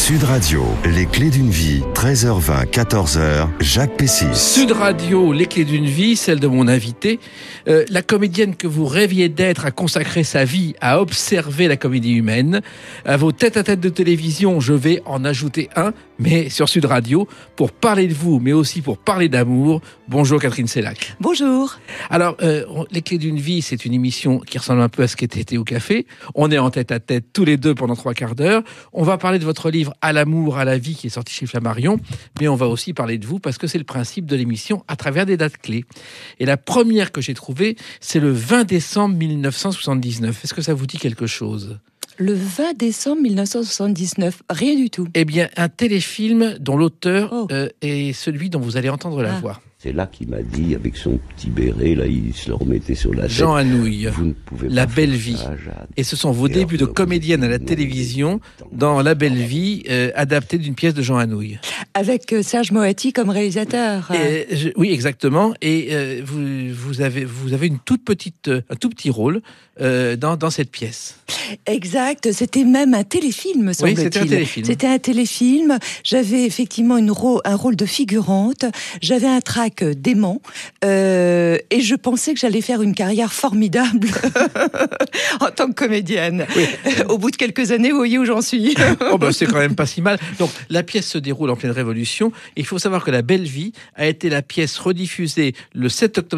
Sud Radio, les clés d'une vie, 13h20, 14h, Jacques Pessis. Sud Radio, les clés d'une vie, celle de mon invité. La comédienne que vous rêviez d'être a consacré sa vie à observer la comédie humaine. À vos tête-à-tête de télévision, je vais en ajouter un, mais sur Sud Radio, pour parler de vous, mais aussi pour parler d'amour. Bonjour Catherine Sellac. Bonjour. Alors, les clés d'une vie, c'est une émission qui ressemble un peu à ce qu'était Thé au café. On est en tête-à-tête tous les deux pendant 3/4 d'heure. On va parler de votre livre « À l'amour, à la vie » qui est sorti chez Flammarion, mais on va aussi parler de vous parce que c'est le principe de l'émission à travers des dates clés. Et la première que j'ai trouvée, c'est le 20 décembre 1979. Est-ce que ça vous dit quelque chose ? Le 20 décembre 1979, rien du tout. Eh bien, un téléfilm dont l'auteur est celui dont vous allez entendre la voix. C'est là qu'il m'a dit, avec son petit béret, là, il se le remettait sur la tête. Jean Anouilh, vous ne pouvez La pas Belle faire Vie. ça, Jeanne. Et ce sont vos débuts de comédienne à la télévision dans La Belle Vie, adaptée d'une pièce de Jean Anouilh. Avec Serge Moati comme réalisateur. Oui, exactement. Et vous avez un tout petit rôle dans cette pièce. Exact. C'était même un téléfilm, me semble-t-il. Oui, c'était un téléfilm. C'était un téléfilm. J'avais effectivement un rôle de figurante. J'avais un trac dément. Et je pensais que j'allais faire une carrière formidable en tant que comédienne. Oui. Au bout de quelques années, vous voyez où j'en suis. C'est quand même pas si mal. Donc, la pièce se déroule en pleine Révolution. Et il faut savoir que La Belle Vie a été la pièce rediffusée le 7 octobre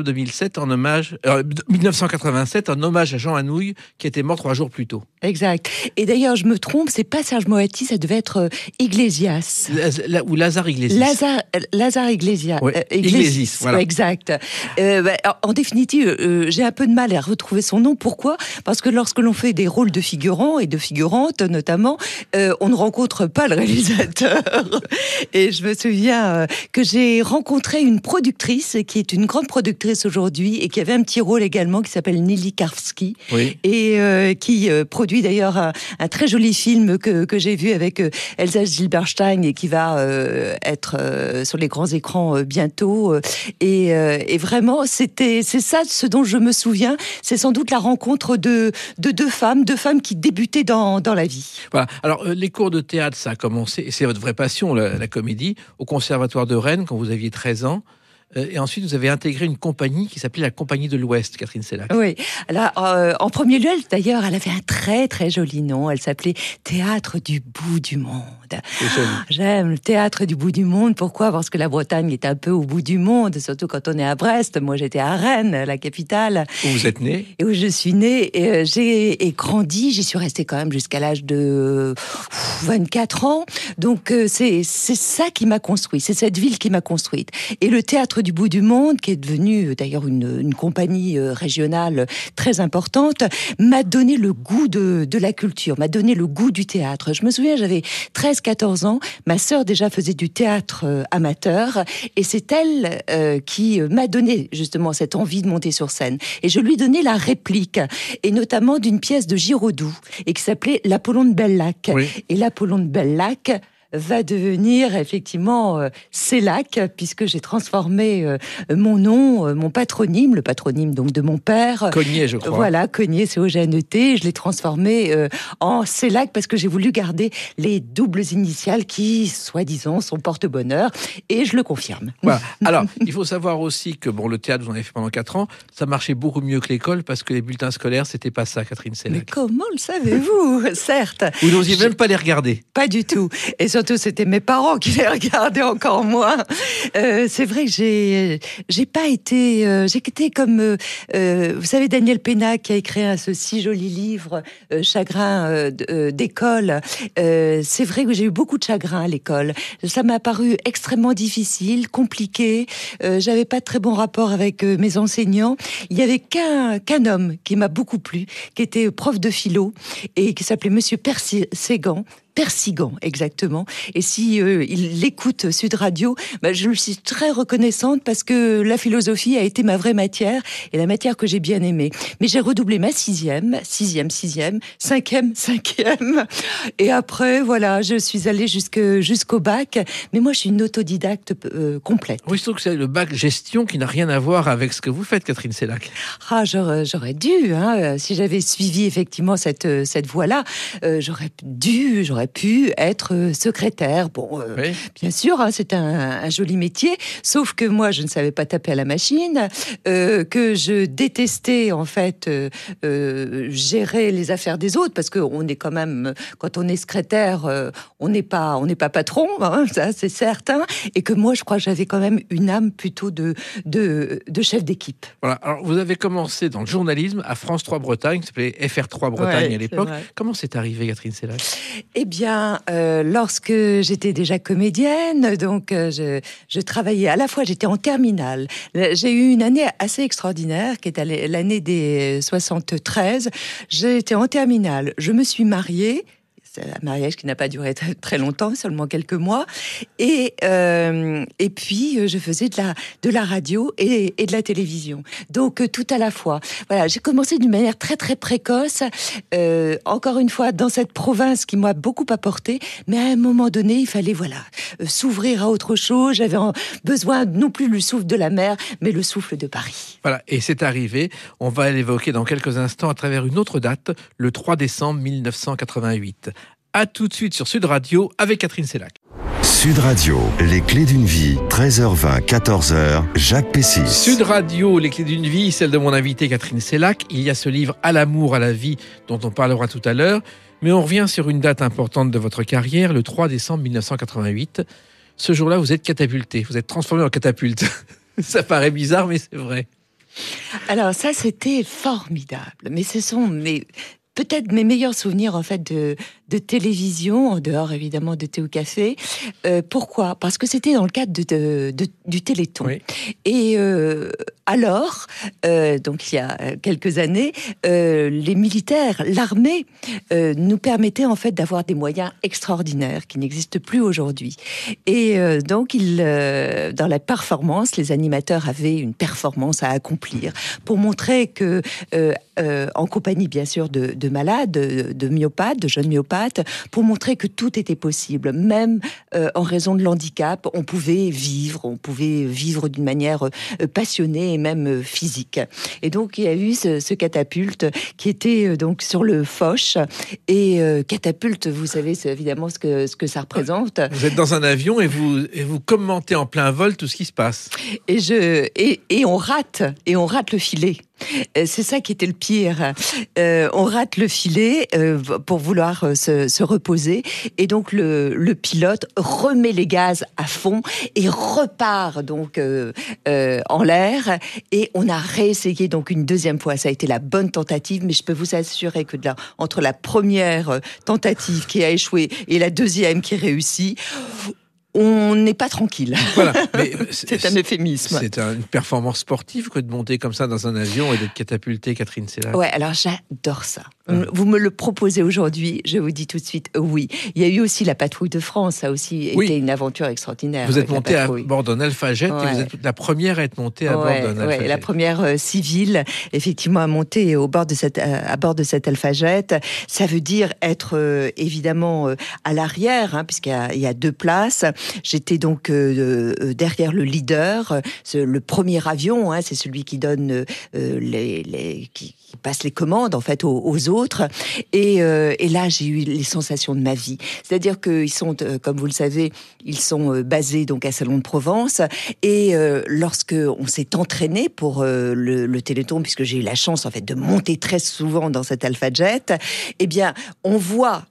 1987 en hommage à Jean Anouilh, qui était mort 3 jours plus tôt. Exact. Et d'ailleurs, je me trompe, c'est pas Serge Moati, ça devait être Iglesias. Ou Lazare Iglesias. Lazare Iglesias. Ouais. Iglesias, voilà. Exact. En définitive, j'ai un peu de mal à retrouver son nom. Pourquoi ? Parce que lorsque l'on fait des rôles de figurants et de figurantes, notamment, on ne rencontre pas le réalisateur. Et je me souviens que j'ai rencontré une productrice qui est une grande productrice aujourd'hui et qui avait un petit rôle également qui s'appelle Nelly Karski. Oui. Et qui produit d'ailleurs un très joli film que j'ai vu avec Elsa Zilberstein et qui va être sur les grands écrans bientôt. Et vraiment, c'est ça ce dont je me souviens. C'est sans doute la rencontre de deux femmes qui débutaient dans la vie. Voilà. Alors, les cours de théâtre, ça a commencé, et c'est votre vraie passion, la comédie, au Conservatoire de Rennes, quand vous aviez 13 ans. Et ensuite, vous avez intégré une compagnie qui s'appelait la Compagnie de l'Ouest, Catherine Sellac. Oui. Alors, en premier lieu, d'ailleurs, elle avait un très, très joli nom. Elle s'appelait Théâtre du bout du monde. C'est joli. J'aime le Théâtre du bout du monde. Pourquoi ? Parce que la Bretagne est un peu au bout du monde, surtout quand on est à Brest. Moi, j'étais à Rennes, la capitale. Où vous êtes née ? Et où je suis née. Et j'ai grandi. J'y suis restée quand même jusqu'à l'âge de 24 ans. Donc, c'est ça qui m'a construit. C'est cette ville qui m'a construite. Et le Théâtre du bout du monde, qui est devenu d'ailleurs une compagnie régionale très importante, m'a donné le goût de la culture, m'a donné le goût du théâtre. Je me souviens, j'avais 13-14 ans, ma sœur déjà faisait du théâtre amateur, et c'est elle qui m'a donné justement cette envie de monter sur scène. Et je lui donnais la réplique, et notamment d'une pièce de Giraudoux, et qui s'appelait L'Apollon de Bellac. Oui. Et l'Apollon de Bellac va devenir effectivement Sellac, puisque j'ai transformé mon nom, mon patronyme, le patronyme donc de mon père. Cognier, je crois. Voilà, Cognier, C-O-G-N-E-T. Je l'ai transformé en Sellac parce que j'ai voulu garder les doubles initiales qui, soi-disant, sont porte-bonheur. Et je le confirme. Voilà. Alors, il faut savoir aussi que le théâtre, vous en avez fait pendant 4 ans, ça marchait beaucoup mieux que l'école parce que les bulletins scolaires, c'était pas ça, Catherine Sellac. Mais comment le savez-vous ? Certes. Vous n'osiez même pas les regarder. Pas du tout. Et surtout, c'était mes parents qui les regardaient encore moins. C'est vrai que j'ai pas été... j'ai été comme... vous savez, Daniel Pénac qui a écrit ce si joli livre, Chagrin d'école. C'est vrai que j'ai eu beaucoup de chagrin à l'école. Ça m'a paru extrêmement difficile, compliqué. J'avais pas de très bon rapport avec mes enseignants. Il y avait qu'un homme qui m'a beaucoup plu, qui était prof de philo et qui s'appelait Monsieur Persigan, exactement. Et si il écoute Sud Radio, je lui suis très reconnaissante parce que la philosophie a été ma vraie matière et la matière que j'ai bien aimée. Mais j'ai redoublé ma sixième, cinquième. Et après, voilà, je suis allée jusqu'au bac. Mais moi, je suis une autodidacte complète. Oui, je trouve que c'est le bac gestion qui n'a rien à voir avec ce que vous faites, Catherine Sellac. Ah, j'aurais dû, si j'avais suivi effectivement cette voie-là, j'aurais j'aurais pu être secrétaire. Bon, Oui. bien sûr, hein, c'est un joli métier, sauf que moi, je ne savais pas taper à la machine, que je détestais en fait gérer les affaires des autres, parce qu'on est quand même, quand on est secrétaire, on n'est pas patron, hein, ça c'est certain, et que moi, je crois que j'avais quand même une âme plutôt de chef d'équipe. Voilà. Alors, vous avez commencé dans le journalisme à France 3 Bretagne, qui s'appelait FR3 Bretagne à l'époque. Comment c'est arrivé, Catherine Sellac? Eh bien, lorsque j'étais déjà comédienne, donc je travaillais à la fois, j'étais en terminale. J'ai eu une année assez extraordinaire, qui est l'année des 73. J'étais en terminale, je me suis mariée. C'est un mariage qui n'a pas duré très longtemps, seulement quelques mois. Et puis, je faisais de la radio et de la télévision. Donc, tout à la fois. Voilà, j'ai commencé d'une manière très, très précoce. Encore une fois, dans cette province qui m'a beaucoup apporté. Mais à un moment donné, il fallait, s'ouvrir à autre chose. J'avais besoin non plus du souffle de la mer, mais le souffle de Paris. Voilà, et c'est arrivé. On va l'évoquer dans quelques instants à travers une autre date, le 3 décembre 1988. À tout de suite sur Sud Radio avec Catherine Sellac. Sud Radio, les clés d'une vie, 13h20, 14h, Jacques Pessis. Sud Radio, les clés d'une vie, celle de mon invité Catherine Sellac. Il y a ce livre À l'amour, à la vie, dont on parlera tout à l'heure. Mais on revient sur une date importante de votre carrière, le 3 décembre 1988. Ce jour-là, vous êtes catapulté, vous êtes transformé en catapulte. Ça paraît bizarre, mais c'est vrai. Alors ça, c'était formidable. Mais ce sont peut-être mes meilleurs souvenirs en fait de télévision, en dehors évidemment de thé au café. Pourquoi ? Parce que c'était dans le cadre du Téléthon. Oui. Et alors, donc il y a quelques années, les militaires, l'armée, nous permettaient en fait d'avoir des moyens extraordinaires qui n'existent plus aujourd'hui. Et donc, dans la performance, les animateurs avaient une performance à accomplir pour montrer que, en compagnie bien sûr de malades, de myopathes, de jeunes myopathes, pour montrer que tout était possible, même en raison de l'handicap, on pouvait vivre d'une manière passionnée et même physique. Et donc il y a eu ce catapulte qui était donc sur le Foch, et catapulte, vous savez, c'est évidemment ce que ça représente. Vous êtes dans un avion et vous commentez en plein vol tout ce qui se passe. Et on rate le filet. C'est ça qui était le pire. On rate le filet pour vouloir se reposer, et donc le pilote remet les gaz à fond et repart donc en l'air, et on a réessayé donc une deuxième fois. Ça a été la bonne tentative, mais je peux vous assurer que entre la première tentative qui a échoué et la deuxième qui réussit, on n'est pas tranquille. Voilà, mais c'est un euphémisme. C'est une performance sportive que de monter comme ça dans un avion et d'être catapulté, Catherine Sellac. Ouais, alors j'adore ça. Vous me le proposez aujourd'hui, je vous dis tout de suite oui. Il y a eu aussi la patrouille de France, ça a aussi été une aventure extraordinaire. Vous êtes montée à bord d'un Alpha Jet, et vous êtes la première à être montée à bord d'un Alpha Jet. La première civile, effectivement, à monter à bord de cet Alpha Jet. Ça veut dire être évidemment à l'arrière, puisqu'il y a deux places. J'étais donc derrière le leader, le premier avion, c'est celui qui donne qui passe les commandes en fait aux autres. Et là, j'ai eu les sensations de ma vie. C'est-à-dire qu'ils sont, comme vous le savez, ils sont basés donc à Salon de Provence. Et lorsque on s'est entraîné pour le Téléthon, puisque j'ai eu la chance en fait de monter très souvent dans cet Alpha Jet, eh bien, on voit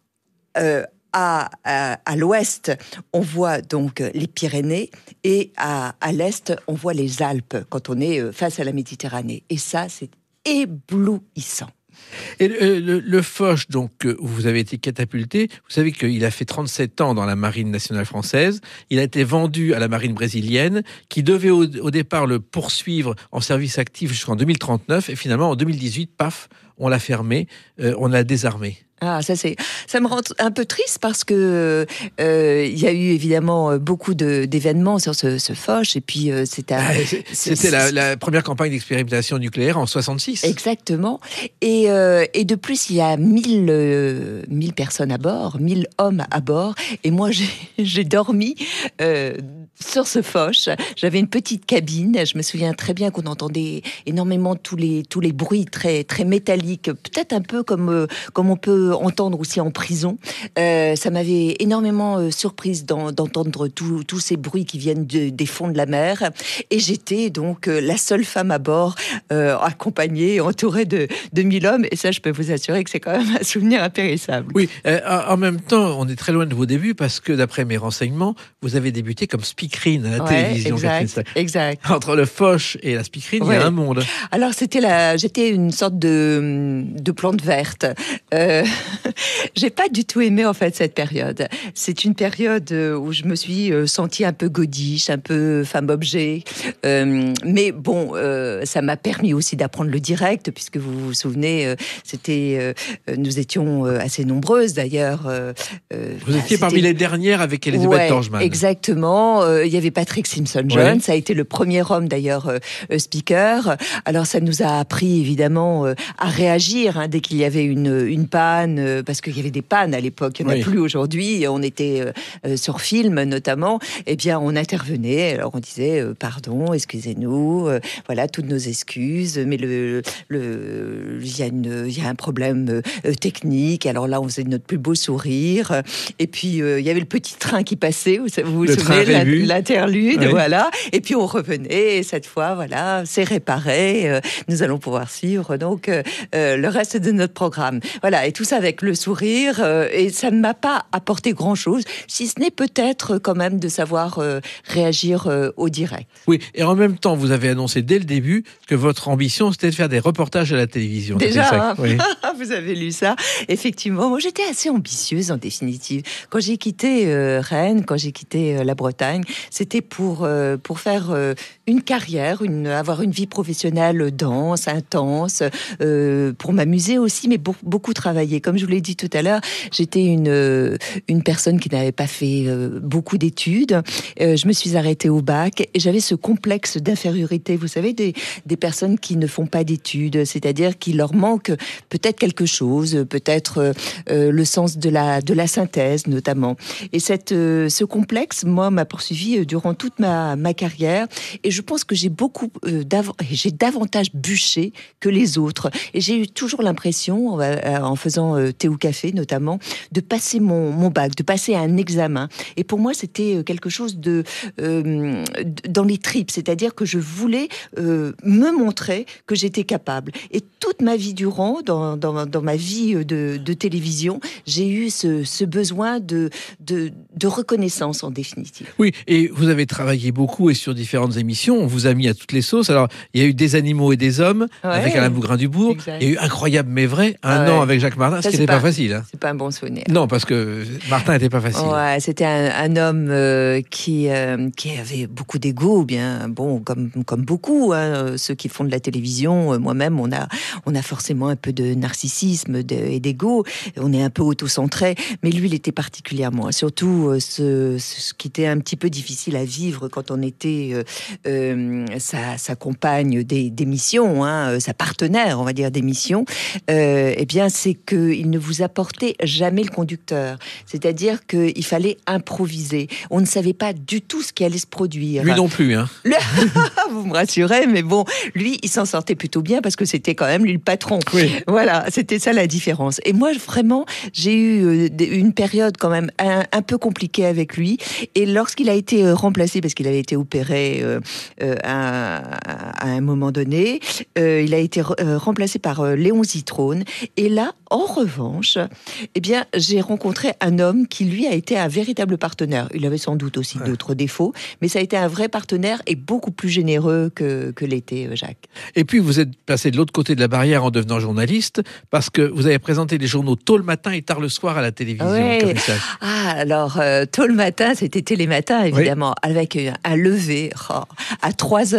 à l'ouest, on voit donc les Pyrénées, et à l'est, on voit les Alpes quand on est face à la Méditerranée. Et ça, c'est éblouissant. Et le Foch, donc, où vous avez été catapulté, vous savez qu'il a fait 37 ans dans la marine nationale française. Il a été vendu à la marine brésilienne, qui devait au départ le poursuivre en service actif jusqu'en 2039. Et finalement, en 2018, paf, on l'a fermé, on l'a désarmé. Ah, ça me rend un peu triste, parce que il y a eu évidemment beaucoup d'événements sur ce Foch, et puis c'était la première campagne d'expérimentation nucléaire en 66. Exactement. Et de plus, il y a 1000 personnes à bord, 1000 hommes à bord, et moi j'ai dormi sur ce Foch, j'avais une petite cabine. Je me souviens très bien qu'on entendait énormément tous les bruits très très métalliques, peut-être un peu comme on peut entendre aussi en prison. Ça m'avait énormément surprise d'entendre tous ces bruits qui viennent des fonds de la mer. Et j'étais donc la seule femme à bord, accompagnée, entourée de 1000 hommes. Et ça, je peux vous assurer que c'est quand même un souvenir impérissable. Oui, en même temps, on est très loin de vos débuts parce que, d'après mes renseignements, vous avez débuté comme speakerine à la télévision. Exact. Entre le Foch et la speakerine, il y a un monde. Alors, j'étais une sorte de plante verte. J'ai pas du tout aimé, en fait, cette période. C'est une période où je me suis sentie un peu godiche, un peu femme-objet. Mais bon, ça m'a permis aussi d'apprendre le direct, puisque vous vous souvenez, nous étions assez nombreuses, d'ailleurs. Vous étiez parmi les dernières avec Elisabeth Torjman. Exactement. Il y avait Patrick Simpson-Jones. Ça a été le premier homme, d'ailleurs, speaker. Alors, ça nous a appris, évidemment, à réagir dès qu'il y avait une panne, parce qu'il y avait des pannes à l'époque. Il n'y en a plus aujourd'hui. On était sur film, notamment. Eh bien, on intervenait. Alors, on disait, pardon, excusez-nous, voilà, toutes nos excuses, mais il y a un problème technique. Alors là, on faisait notre plus beau sourire. Et puis, il y avait le petit train qui passait, vous vous souvenez, l'interlude, voilà. Et puis, on revenait, et cette fois, voilà, c'est réparé. Nous allons pouvoir suivre, donc, le reste de notre programme. Voilà, et tout ça avec le sourire. Et ça ne m'a pas apporté grand-chose, si ce n'est peut-être quand même de savoir réagir au direct. Oui, et en même temps, vous avez annoncé dès le début que votre ambition, c'était de faire des reportages à la télévision. Déjà, vous avez lu ça. Effectivement, moi, j'étais assez ambitieuse, en définitive. Quand j'ai quitté Rennes, quand j'ai quitté la Bretagne, c'était pour faire une carrière, avoir une vie professionnelle dense, intense, pour m'amuser aussi, mais beaucoup travailler. Comme je vous l'ai dit tout à l'heure, j'étais une personne qui n'avait pas fait beaucoup d'études. Je me suis arrêtée au bac et j'avais ce complexe d'infériorité. Vous savez, des personnes qui ne font pas d'études, c'est-à-dire qu'il leur manque peut-être quelque chose, peut-être le sens de la synthèse notamment. Et ce complexe, moi, m'a poursuivi durant toute ma carrière. Et je pense que j'ai davantage bûché que les autres. Et j'ai eu toujours l'impression, en faisant thé ou café notamment, de passer mon bac, de passer un examen. Et pour moi, c'était quelque chose dans les tripes, c'est-à-dire que je voulais me montrer que j'étais capable. Et toute ma vie durant, dans ma vie de télévision, j'ai eu ce besoin de reconnaissance, en définitive. Oui, et vous avez travaillé beaucoup et sur différentes émissions. On vous a mis à toutes les sauces. Alors, il y a eu Des animaux et des hommes avec Alain Bougrain-Dubourg. Exact. Il y a eu Incroyable mais vrai, un an avec Jacques Martin, ce qui n'était pas facile. C'est pas un bon souvenir. Non, parce que Martin n'était pas facile. Ouais, c'était un homme qui avait beaucoup d'ego, bien bon, comme beaucoup, ceux qui font de la télévision. Moi-même, on a forcément un peu de narcissisme et d'ego. On est un peu auto-centré, mais lui, il était particulièrement. Surtout ce qui était un petit peu difficile à vivre quand on était sa compagne d'émission, sa partenaire, on va dire, d'émission. Eh bien, c'est qu'il ne vous apportait jamais le conducteur. C'est-à-dire qu'il fallait improviser. On ne savait pas du tout ce qui allait se produire. Lui non plus, hein. Vous me rassurez, mais bon, lui, il s'en sortait plutôt bien parce que c'était quand même lui le patron. Oui. Voilà, c'était ça la différence. Et moi, vraiment, j'ai eu une période quand même un peu compliquée avec lui. Et lorsqu'il a été remplacé, parce qu'il avait été opéré à un moment donné, il a été remplacé par Léon Zitrone. Et là, en revanche, eh bien, j'ai rencontré un homme qui, lui, a été un véritable partenaire. Il avait sans doute aussi d'autres défauts, mais ça a été un vrai partenaire et beaucoup plus généreux que l'était Jacques. Et puis, vous êtes passé de l'autre côté de la barrière en devenant journaliste, parce que vous avez présenté les journaux tôt le matin et tard le soir à la télévision. Alors, tôt le matin, c'était Télématin, évidemment, avec un lever à 3h15.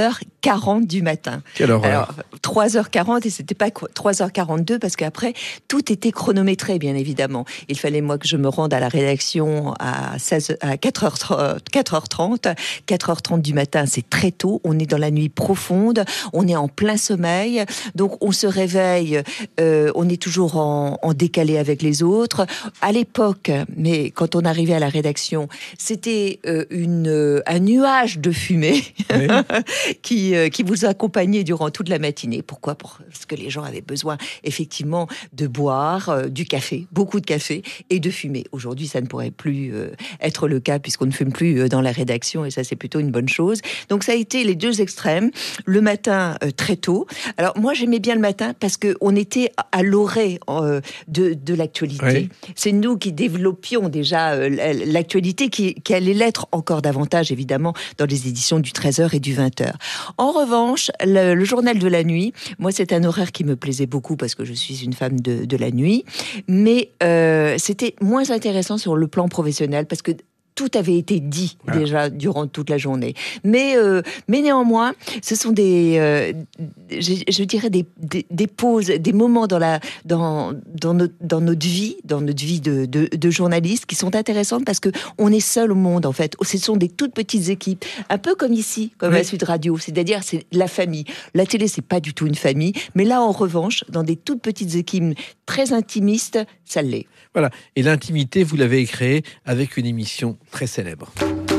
3h40 du matin. Quelle horreur. Alors, 3h40, et c'était pas 3h42, parce qu'après, tout était chronométré, bien évidemment. Il fallait, moi, que je me rende à la rédaction à 4h30. 4h30 du matin, c'est très tôt. On est dans la nuit profonde. On est en plein sommeil. Donc, on se réveille. On est toujours en décalé avec les autres. À l'époque, mais quand on arrivait à la rédaction, c'était un nuage de fumée oui. qui vous accompagnait durant toute la matinée. Pourquoi ? Parce que les gens avaient besoin effectivement de boire du café, beaucoup de café et de fumer. Aujourd'hui, ça ne pourrait plus être le cas puisqu'on ne fume plus dans la rédaction et ça, c'est plutôt une bonne chose. Donc, ça a été les deux extrêmes. Le matin, très tôt. Alors, moi, j'aimais bien le matin parce qu'on était à l'orée de l'actualité. Oui. C'est nous qui développions déjà l'actualité qui allait l'être encore davantage, évidemment, dans les éditions du 13h et du 20h. En revanche, le journal de la nuit, moi, c'est un horaire qui me plaisait beaucoup parce que je suis une femme de la nuit, mais c'était moins intéressant sur le plan professionnel parce que tout avait été dit déjà durant toute la journée. Mais néanmoins, ce sont je dirais des pauses, des moments dans notre vie de journaliste qui sont intéressantes parce que on est seul au monde en fait. Ce sont des toutes petites équipes, un peu comme ici, comme à Sud Radio. C'est-à-dire c'est la famille. La télé c'est pas du tout une famille, mais là en revanche, dans des toutes petites équipes très intimistes, ça l'est. Voilà. Et l'intimité, vous l'avez créée avec une émission très célèbre.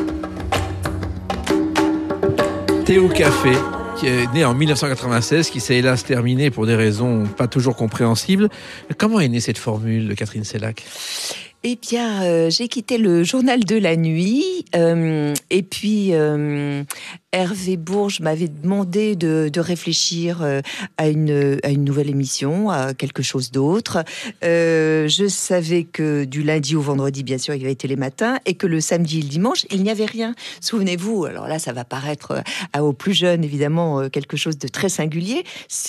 Thé au café, qui est né en 1996, qui s'est hélas terminé pour des raisons pas toujours compréhensibles. Comment est née cette formule, Catherine Sellac ? Eh bien, j'ai quitté le journal de la nuit et puis Hervé Bourges m'avait demandé de réfléchir à une nouvelle émission, à quelque chose d'autre. Je savais que du lundi au vendredi, bien sûr, il y avait Télématin et que le samedi et le dimanche, il n'y avait rien. Souvenez-vous, alors là, ça va paraître aux plus jeunes, évidemment, quelque chose de très singulier.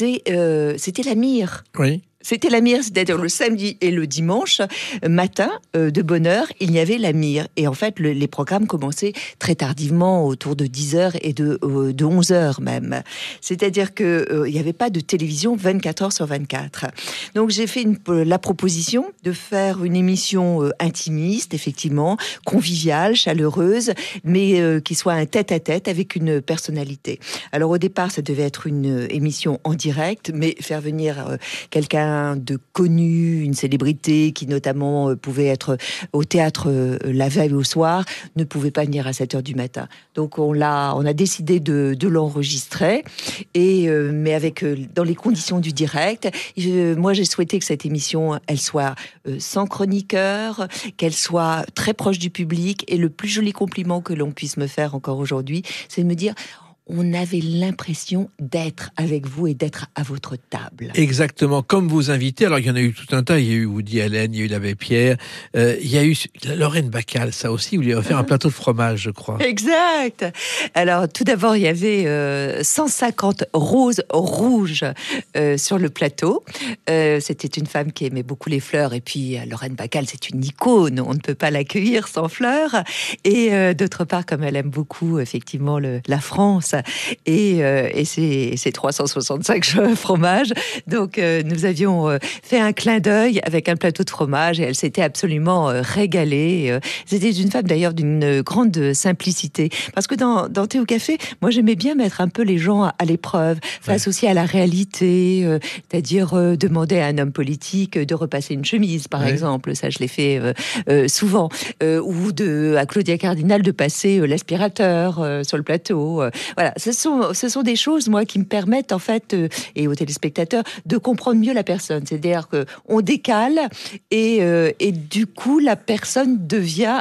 C'était la Mire. Oui. C'était la Mire, c'est-à-dire le samedi et le dimanche matin, de bonne heure, il y avait la Mire. Et en fait, les programmes commençaient très tardivement, autour de 10h et de 11h même. C'est-à-dire qu'il n'y avait pas de télévision 24h sur 24. Donc j'ai fait la proposition de faire une émission intimiste, effectivement, conviviale, chaleureuse, mais qui soit un tête-à-tête avec une personnalité. Alors au départ, ça devait être une émission en direct, mais faire venir quelqu'un de connu, une célébrité qui notamment pouvait être au théâtre la veille au soir, ne pouvait pas venir à 7h du matin. Donc on a décidé de l'enregistrer, mais avec dans les conditions du direct. Moi j'ai souhaité que cette émission elle soit sans chroniqueur, qu'elle soit très proche du public, et le plus joli compliment que l'on puisse me faire encore aujourd'hui, c'est de me dire: on avait l'impression d'être avec vous et d'être à votre table. Exactement, comme vos invités. Alors, il y en a eu tout un tas. Il y a eu Woody Allen, il y a eu l'Abbé Pierre, il y a eu Lorraine Bacall, ça aussi, vous lui avez offert un plateau de fromage, je crois. Exact. Alors, tout d'abord, il y avait 150 roses rouges sur le plateau. C'était une femme qui aimait beaucoup les fleurs. Et puis, Lorraine Bacall, c'est une icône. On ne peut pas l'accueillir sans fleurs. Et d'autre part, comme elle aime beaucoup, effectivement, la France, et c'est 365 fromages. Donc, nous avions fait un clin d'œil avec un plateau de fromage et elle s'était absolument régalée. C'était une femme d'ailleurs d'une grande simplicité. Parce que dans Thé au café, moi j'aimais bien mettre un peu les gens à l'épreuve, face aussi à la réalité, c'est-à-dire demander à un homme politique de repasser une chemise, par exemple. Ça, je l'ai fait souvent. Ou à Claudia Cardinal de passer l'aspirateur sur le plateau. Voilà, ce sont des choses, moi, qui me permettent, en fait, et aux téléspectateurs, de comprendre mieux la personne. C'est-à-dire qu'on décale et du coup, la personne devient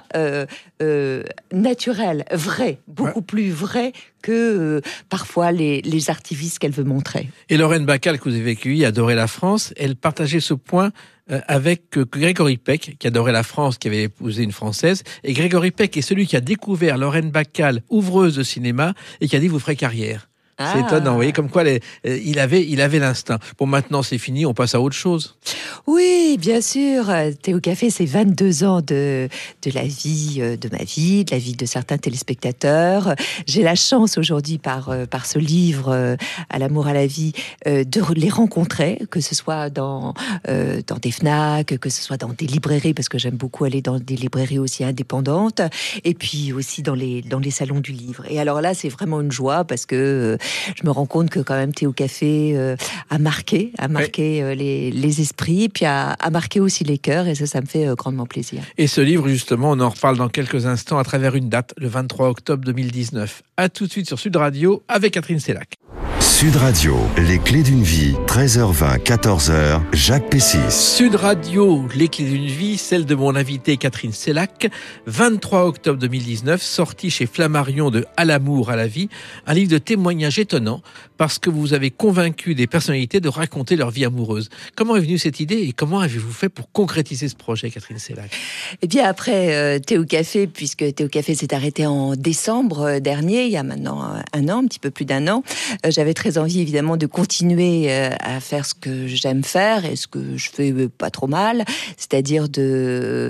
naturelle, vraie, beaucoup plus vraie que parfois les artifices qu'elle veut montrer. Et Lorraine Bacall, que vous avez accueillie, adorait la France. Elle partageait ce point avec Grégory Peck, qui adorait la France, qui avait épousé une Française. Et Grégory Peck est celui qui a découvert Lorraine Bacall, ouvreuse de cinéma, et qui a dit: vous ferez carrière. C'est étonnant, vous voyez, comme quoi il avait l'instinct. Bon, maintenant c'est fini, on passe à autre chose. Oui, bien sûr. Théo Café, c'est 22 ans de la vie, de ma vie, de la vie de certains téléspectateurs. J'ai la chance aujourd'hui, par ce livre, À l'amour, à la vie, de les rencontrer, que ce soit dans des FNAC, que ce soit dans des librairies, parce que j'aime beaucoup aller dans des librairies aussi indépendantes, et puis aussi dans les salons du livre. Et alors là, c'est vraiment une joie, parce que je me rends compte que quand même Théo Café a marqué les esprits, puis a marqué aussi les cœurs, et ça me fait grandement plaisir. Et ce livre, justement, on en reparle dans quelques instants à travers une date, le 23 octobre 2019. À tout de suite sur Sud Radio avec Catherine Sellac. Sud Radio, les clés d'une vie, 13h20, 14h, Jacques Pessis. Sud Radio, les clés d'une vie, celle de mon invitée Catherine Sellac, 23 octobre 2019, sorti chez Flammarion de À l'amour, à la vie, un livre de témoignages étonnant, parce que vous avez convaincu des personnalités de raconter leur vie amoureuse. Comment est venue cette idée et comment avez-vous fait pour concrétiser ce projet, Catherine Sellac? Eh bien, après Théo Café, puisque Théo Café s'est arrêté en décembre dernier, il y a maintenant un an, un petit peu plus d'un an, j'avais très envie évidemment de continuer à faire ce que j'aime faire et ce que je fais pas trop mal, c'est-à-dire de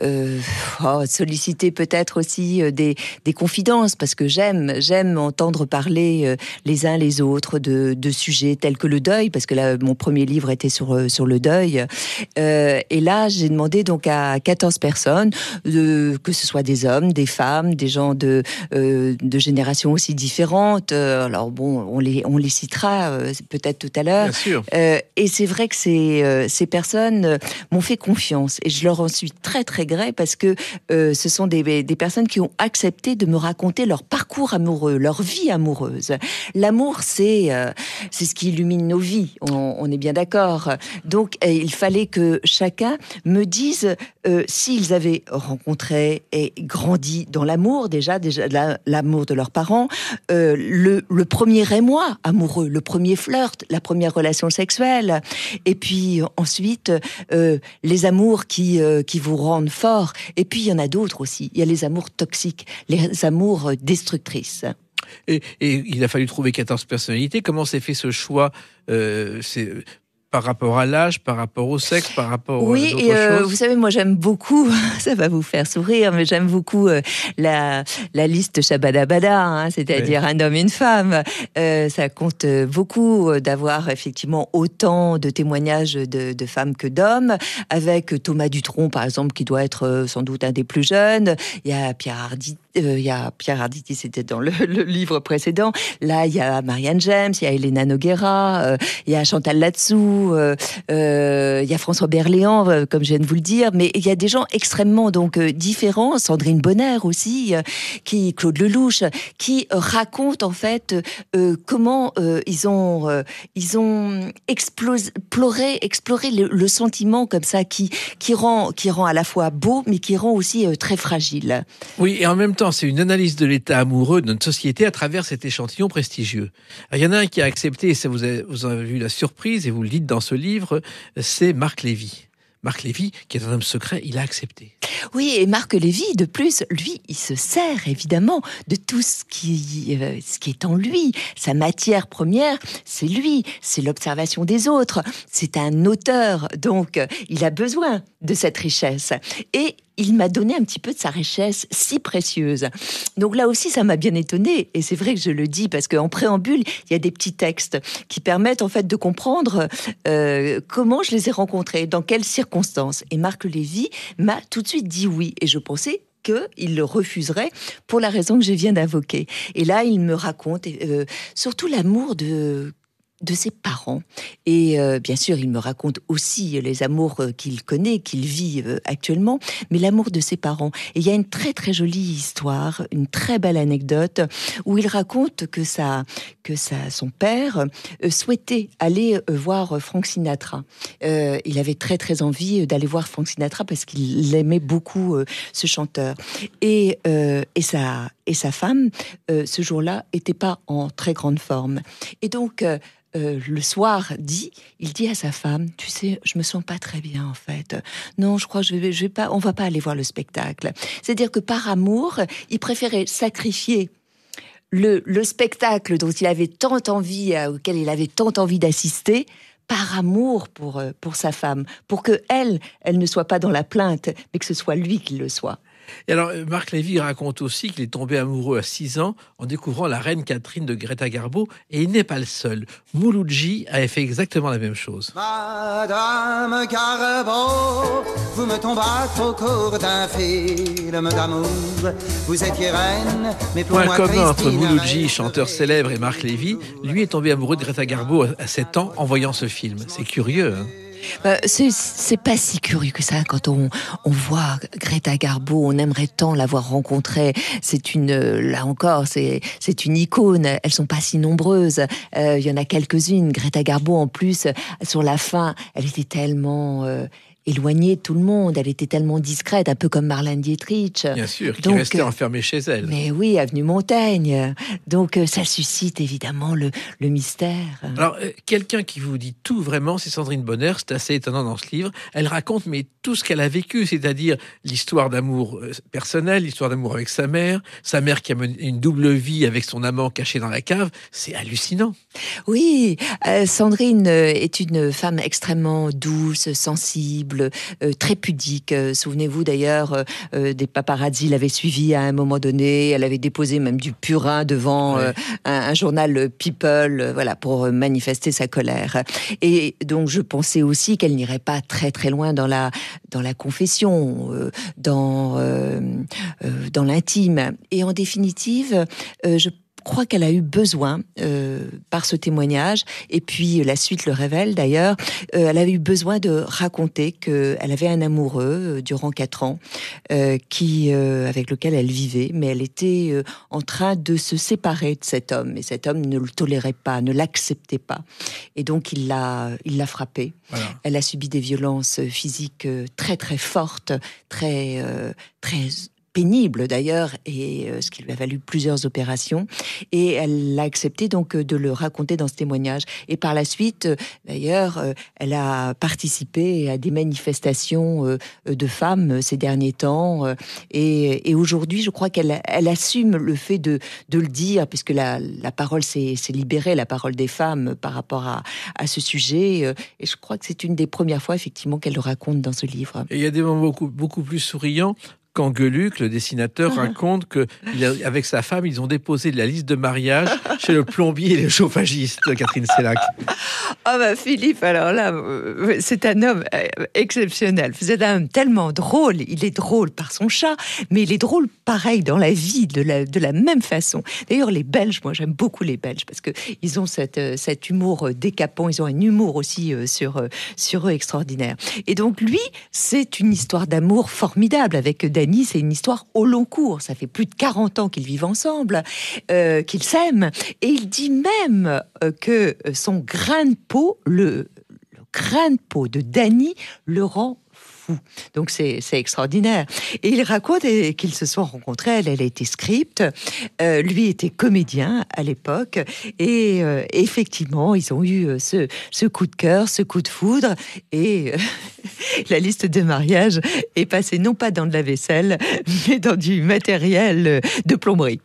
solliciter peut-être aussi des confidences, parce que j'aime entendre parler les uns les autres de sujets tels que le deuil, parce que là mon premier livre était sur le deuil, et là j'ai demandé donc à 14 personnes, que ce soit des hommes, des femmes, des gens de générations aussi différentes, alors bon on les citera peut-être tout à l'heure. Bien sûr. Et c'est vrai que ces personnes m'ont fait confiance, et je leur en suis très très gré, parce que ce sont des personnes qui ont accepté de me raconter leur parcours amoureux, leur vie amoureuse. L'amour, c'est ce qui illumine nos vies, on est bien d'accord. Donc, il fallait que chacun me dise s'ils avaient rencontré et grandi dans l'amour, déjà l'amour de leurs parents, le premier émoi amoureux, le premier flirt, la première relation sexuelle, et puis ensuite les amours qui vous rendent fort. Et puis il y en a d'autres aussi. Il y a les amours toxiques, les amours destructrices. Et il a fallu trouver 14 personnalités. Comment s'est fait ce choix? C'est par rapport à l'âge, par rapport au sexe, par rapport à d'autres choses? Vous savez, moi j'aime beaucoup, ça va vous faire sourire, mais j'aime beaucoup la liste Shabadabada, hein, c'est-à-dire un homme, une femme. Ça compte beaucoup d'avoir effectivement autant de témoignages de femmes que d'hommes, avec Thomas Dutronc par exemple, qui doit être sans doute un des plus jeunes. Il y a Pierre Arditi, c'était dans le livre précédent. Là, il y a Marianne James, il y a Elena Noguera, il y a Chantal Latsou, il y a François Berléand, comme je viens de vous le dire, mais il y a des gens extrêmement donc différents, Sandrine Bonner aussi, Claude Lelouch, qui racontent en fait comment ils ont exploré le sentiment comme ça qui rend à la fois beau, mais qui rend aussi très fragile. Oui, et en même temps, c'est une analyse de l'état amoureux de notre société à travers cet échantillon prestigieux. Alors, il y en a un qui a accepté, et ça vous avez eu la surprise, et vous le dites dans ce livre, c'est Marc Lévy. Marc Lévy, qui est un homme secret, il a accepté. Oui, et Marc Lévy, de plus, lui, il se sert évidemment de tout ce qui est en lui. Sa matière première, c'est lui, c'est l'observation des autres. C'est un auteur, donc il a besoin de cette richesse. Et il m'a donné un petit peu de sa richesse si précieuse. Donc là aussi, ça m'a bien étonnée. Et c'est vrai que je le dis parce qu'en préambule, il y a des petits textes qui permettent en fait de comprendre comment je les ai rencontrés, dans quelles circonstances. Et Marc Lévy m'a tout de suite dit oui. Et je pensais qu'il le refuserait pour la raison que je viens d'invoquer. Et là, il me raconte surtout l'amour de ses parents. Et bien sûr, il me raconte aussi les amours qu'il connaît, qu'il vit actuellement, mais l'amour de ses parents. Et il y a une très très jolie histoire, une très belle anecdote, où il raconte que son père souhaitait aller voir Frank Sinatra. Il avait très très envie d'aller voir Frank Sinatra parce qu'il aimait beaucoup ce chanteur. Et sa femme, ce jour-là, était pas en très grande forme. Et donc, le soir, il dit à sa femme, tu sais, je me sens pas très bien en fait. Non, je crois que je vais pas, on va pas aller voir le spectacle. C'est-à-dire que par amour, il préférait sacrifier le spectacle dont il avait tant envie, auquel il avait tant envie d'assister, par amour pour sa femme, pour que elle ne soit pas dans la plainte, mais que ce soit lui qui le soit. Et alors, Marc Lévy raconte aussi qu'il est tombé amoureux à 6 ans en découvrant la reine Catherine de Greta Garbo, et il n'est pas le seul. Mouloudji avait fait exactement la même chose. Madame Garbo, vous me tombâtes au cours d'un film d'amour. Vous étiez reine, mais pour Point moi commun entre Christine Mouloudji, avait- chanteur célèbre, et Marc Lévy, lui est tombé amoureux de Greta Garbo à 7 ans en voyant ce film. C'est curieux, hein. C'est pas si curieux que ça quand on voit Greta Garbo. On aimerait tant l'avoir rencontrée. C'est là encore, c'est une icône. Elles sont pas si nombreuses. Il y en a quelques-unes. Greta Garbo, en plus, sur la fin, elle était tellement éloignée de tout le monde. Elle était tellement discrète, un peu comme Marlène Dietrich. Bien sûr, qui Donc, restait enfermée chez elle. Mais oui, avenue Montaigne. Donc ça suscite évidemment le mystère. Alors, quelqu'un qui vous dit tout vraiment, c'est Sandrine Bonner. C'est assez étonnant dans ce livre. Elle raconte mais tout ce qu'elle a vécu, c'est-à-dire l'histoire d'amour personnel, l'histoire d'amour avec sa mère qui a mené une double vie avec son amant caché dans la cave. C'est hallucinant. Oui, Sandrine est une femme extrêmement douce, sensible, très pudique. Souvenez-vous d'ailleurs, des paparazzi l'avaient suivie à un moment donné. Elle avait déposé même du purin devant un journal People, voilà, pour manifester sa colère. Et donc je pensais aussi qu'elle n'irait pas très très loin dans la confession, dans l'intime. Et en définitive, je crois qu'elle a eu besoin, par ce témoignage, et puis la suite le révèle d'ailleurs, elle a eu besoin de raconter qu'elle avait un amoureux durant 4 ans, avec lequel elle vivait, mais elle était en train de se séparer de cet homme, et cet homme ne le tolérait pas, ne l'acceptait pas, et donc il l'a frappée. Voilà. Elle a subi des violences physiques très très fortes, très pénible d'ailleurs, et ce qui lui a valu plusieurs opérations, et elle a accepté donc de le raconter dans ce témoignage. Et par la suite, d'ailleurs, elle a participé à des manifestations de femmes ces derniers temps, et aujourd'hui, je crois qu'elle assume le fait de le dire, puisque la parole s'est libérée, la parole des femmes par rapport à ce sujet, et je crois que c'est une des premières fois effectivement qu'elle le raconte dans ce livre. Et il y a des moments beaucoup plus souriants. Quand Gueluc, le dessinateur, raconte qu'avec sa femme, ils ont déposé la liste de mariage chez le plombier et le chauffagiste, Catherine Sellac. Ah bah Philippe, alors là, c'est un homme exceptionnel. C'est un homme tellement drôle. Il est drôle par son chat, mais il est drôle pareil dans la vie, de la même façon. D'ailleurs, les Belges, moi j'aime beaucoup les Belges, parce qu'ils ont cet humour décapant, ils ont un humour aussi sur eux extraordinaire. Et donc lui, c'est une histoire d'amour formidable avec Dany, c'est une histoire au long cours. Ça fait plus de 40 ans qu'ils vivent ensemble, qu'ils s'aiment. Et il dit même que son grain de peau, le grain de peau de Dany le rend fou. Donc c'est extraordinaire. Et il raconte qu'ils se sont rencontrés, elle a été script, lui était comédien à l'époque, et effectivement ils ont eu ce coup de cœur, ce coup de foudre, et la liste de mariage est passée non pas dans de la vaisselle, mais dans du matériel de plomberie.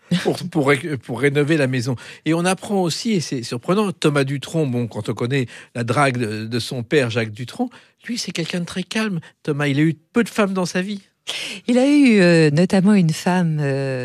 Pour rénover la maison. Et on apprend aussi, et c'est surprenant, Thomas Dutronc, bon, quand on connaît la drague de son père, Jacques Dutronc, lui, c'est quelqu'un de très calme. Thomas, il a eu peu de femmes dans sa vie. Il a eu notamment une femme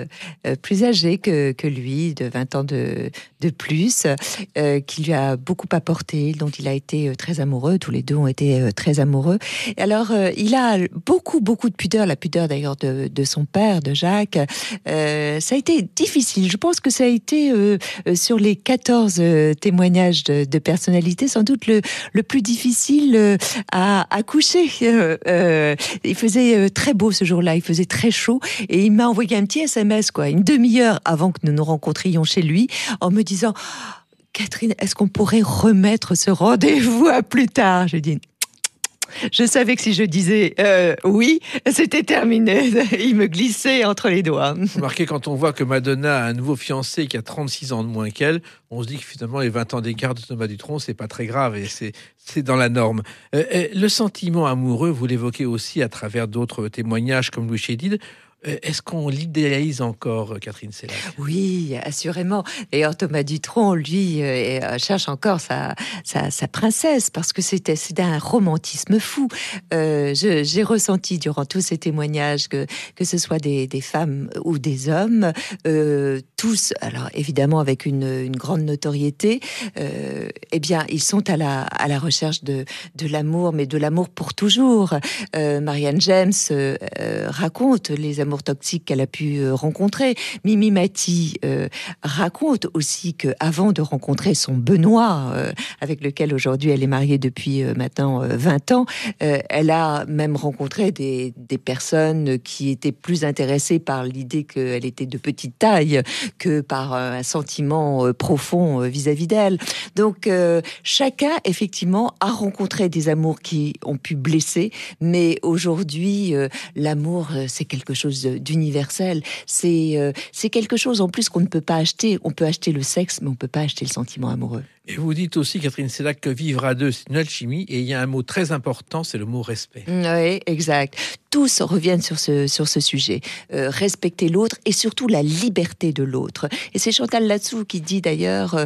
plus âgée que lui, de 20 ans de plus, qui lui a beaucoup apporté, dont il a été très amoureux. Tous les deux ont été très amoureux. Et alors, il a beaucoup de pudeur, la pudeur d'ailleurs de son père, de Jacques. Ça a été difficile. Je pense que ça a été, sur les 14 témoignages de personnalité, sans doute le plus difficile à coucher. Il faisait très beau ce jour-là, il faisait très chaud, et il m'a envoyé un petit SMS, une demi-heure avant que nous nous rencontrions chez lui, en me disant « Catherine, est-ce qu'on pourrait remettre ce rendez-vous à plus tard ?» Je dis je savais que si je disais oui, c'était terminé. Il me glissait entre les doigts. Remarquez, quand on voit que Madonna a un nouveau fiancé qui a 36 ans de moins qu'elle, on se dit que finalement les 20 ans d'écart de Thomas Dutronc, c'est pas très grave, et c'est dans la norme. Le sentiment amoureux, vous l'évoquez aussi à travers d'autres témoignages comme Louis Chédid. Est-ce qu'on l'idéalise encore, Catherine Sellac? Oui, assurément. D'ailleurs, Thomas Dutronc, lui, cherche encore sa princesse parce que c'était un romantisme fou. J'ai ressenti durant tous ces témoignages que ce soit des femmes ou des hommes, tous, alors évidemment avec une grande notoriété, eh bien, ils sont à la recherche de l'amour, mais de l'amour pour toujours. Marianne James raconte les amours toxiques qu'elle a pu rencontrer. Mimi Mati raconte aussi qu'avant de rencontrer son Benoît, avec lequel aujourd'hui elle est mariée depuis maintenant 20 ans, elle a même rencontré des personnes qui étaient plus intéressées par l'idée qu'elle était de petite taille que par un sentiment profond vis-à-vis d'elle. Donc chacun effectivement a rencontré des amours qui ont pu blesser, mais aujourd'hui l'amour c'est quelque chose d'universel. C'est quelque chose en plus qu'on ne peut pas acheter. On peut acheter le sexe, mais on ne peut pas acheter le sentiment amoureux. Et vous dites aussi, Catherine Sellac, que vivre à deux, c'est une alchimie. Et il y a un mot très important, c'est le mot respect. Oui, exact. Tous reviennent sur ce sujet. Respecter l'autre et surtout la liberté de l'autre. Et c'est Chantal Latsou qui dit d'ailleurs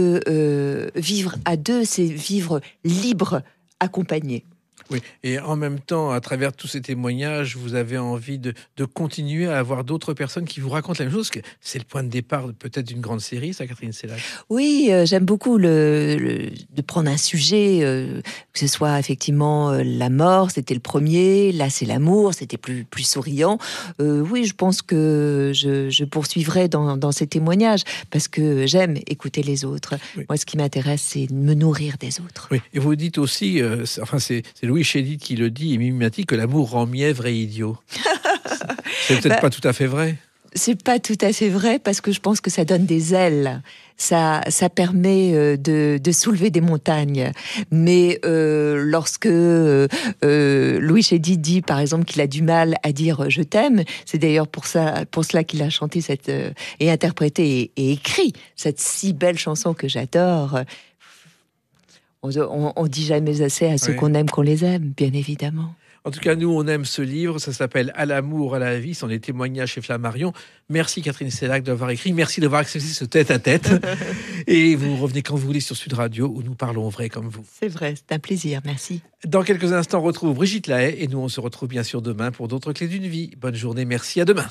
que vivre à deux, c'est vivre libre, accompagné. Oui, et en même temps, à travers tous ces témoignages, vous avez envie de continuer à avoir d'autres personnes qui vous racontent la même chose, que c'est le point de départ peut-être d'une grande série, ça, Catherine Sellac. Oui, j'aime beaucoup de prendre un sujet, que ce soit effectivement la mort, c'était le premier, là c'est l'amour, c'était plus souriant. Oui, je pense que je poursuivrai dans ces témoignages, parce que j'aime écouter les autres. Oui. Moi, ce qui m'intéresse, c'est de me nourrir des autres. Oui, et vous dites aussi, c'est Louis Chédid qui le dit, et Mimi Mati, que l'amour rend mièvre et idiot. C'est peut-être pas tout à fait vrai. C'est pas tout à fait vrai, parce que je pense que ça donne des ailes. Ça permet de soulever des montagnes. Mais lorsque Louis Chédid dit, par exemple, qu'il a du mal à dire « je t'aime », c'est d'ailleurs pour cela qu'il a chanté et interprété et écrit cette si belle chanson que j'adore. On dit jamais assez à ceux qu'on aime qu'on les aime, bien évidemment. En tout cas, nous, on aime ce livre. Ça s'appelle « À l'amour, à la vie ». Ce sont des témoignages chez Flammarion. Merci, Catherine Sellac, d'avoir écrit. Merci d'avoir accepté ce tête-à-tête. Et vous revenez quand vous voulez sur Sud Radio, où nous parlons vrai comme vous. C'est vrai, c'est un plaisir. Merci. Dans quelques instants, on retrouve Brigitte Lahaie. Et nous, on se retrouve bien sûr demain pour d'autres clés d'une vie. Bonne journée. Merci. À demain.